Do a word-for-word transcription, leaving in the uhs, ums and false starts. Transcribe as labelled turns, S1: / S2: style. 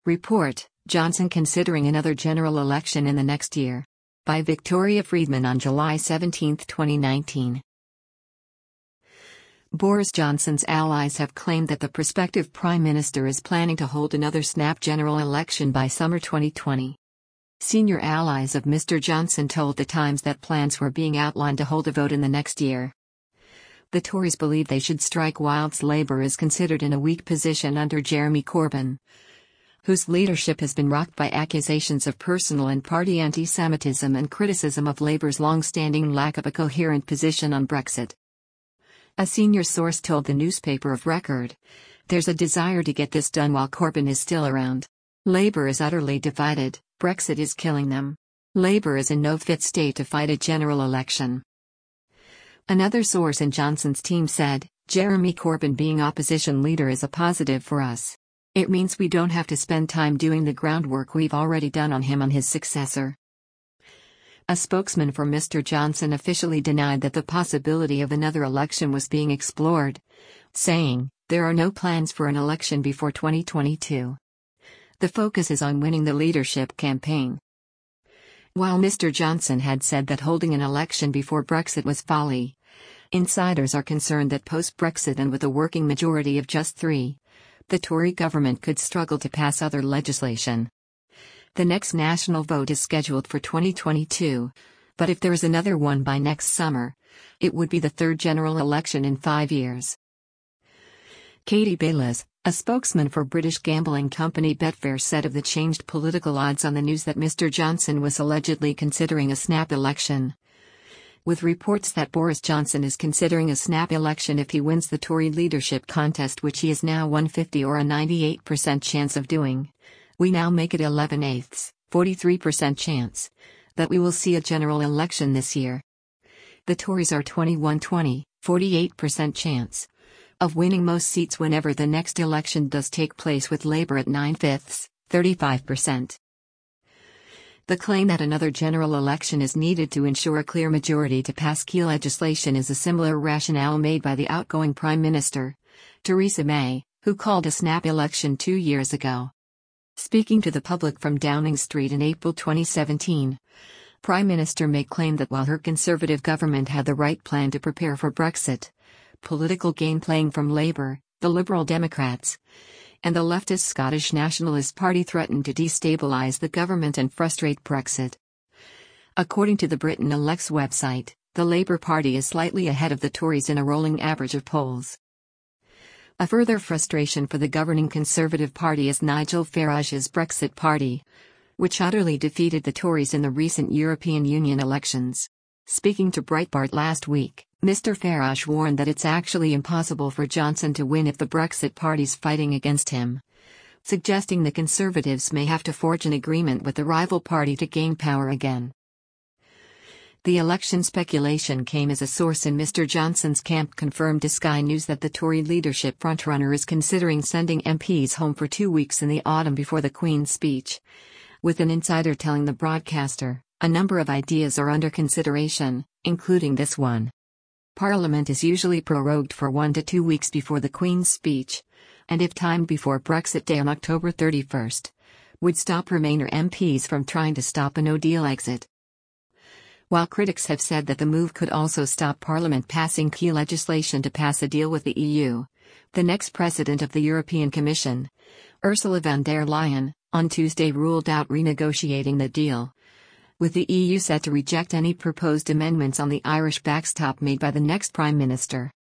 S1: Report, Johnson considering another general election in the next year. By Victoria Friedman on July seventeenth, twenty nineteen. Boris Johnson's allies have claimed that the prospective Prime Minister is planning to hold another snap general election by summer twenty twenty. Senior allies of Mister Johnson told The Times that plans were being outlined to hold a vote in the next year. The Tories believe they should strike whilst Labour is considered in a weak position under Jeremy Corbyn, whose leadership has been rocked by accusations of personal and party anti-Semitism and criticism of Labour's long-standing lack of a coherent position on Brexit. A senior source told the newspaper of Record, "There's a desire to get this done while Corbyn is still around. Labour is utterly divided, Brexit is killing them. Labour is in no fit state to fight a general election." Another source in Johnson's team said, "Jeremy Corbyn being opposition leader is a positive for us. It means we don't have to spend time doing the groundwork we've already done on him on his successor." A spokesman for Mister Johnson officially denied that the possibility of another election was being explored, saying, "There are no plans for an election before twenty twenty-two. The focus is on winning the leadership campaign." While Mister Johnson had said that holding an election before Brexit was folly, insiders are concerned that post-Brexit and with a working majority of just three, the Tory government could struggle to pass other legislation. The next national vote is scheduled for twenty twenty-two, but if there is another one by next summer, it would be the third general election in five years. Katie Bayliss, a spokesman for British gambling company Betfair, said of the changed political odds on the news that Mister Johnson was allegedly considering a snap election. With reports that Boris Johnson is considering a snap election if he wins the Tory leadership contest, which he is now one fifty or a ninety-eight percent chance of doing, we now make it eleven eighths, forty-three percent chance, that we will see a general election this year. The Tories are twenty-one twenty, forty-eight percent chance of winning most seats whenever the next election does take place, with Labour at nine fifths, thirty-five percent. The claim that another general election is needed to ensure a clear majority to pass key legislation is a similar rationale made by the outgoing Prime Minister, Theresa May, who called a snap election two years ago. Speaking to the public from Downing Street in April twenty seventeen, Prime Minister May claimed that while her Conservative government had the right plan to prepare for Brexit, political game playing from Labour, the Liberal Democrats, and the leftist Scottish Nationalist Party threatened to destabilise the government and frustrate Brexit. According to the Britain Elects website, the Labour Party is slightly ahead of the Tories in a rolling average of polls. A further frustration for the governing Conservative Party is Nigel Farage's Brexit Party, which utterly defeated the Tories in the recent European Union elections. Speaking to Breitbart last week, Mister Farage warned that it's actually impossible for Johnson to win if the Brexit party's fighting against him, suggesting the Conservatives may have to forge an agreement with the rival party to gain power again. The election speculation came as a source in Mister Johnson's camp confirmed to Sky News that the Tory leadership frontrunner is considering sending M Ps home for two weeks in the autumn before the Queen's speech, with an insider telling the broadcaster, "A number of ideas are under consideration, including this one. Parliament is usually prorogued for one to two weeks before the Queen's speech, and if timed before Brexit Day on October thirty-first, would stop Remainer M Ps from trying to stop a no-deal exit." While critics have said that the move could also stop Parliament passing key legislation to pass a deal with the E U, the next president of the European Commission, Ursula von der Leyen, on Tuesday ruled out renegotiating the deal, with the E U set to reject any proposed amendments on the Irish backstop made by the next Prime Minister.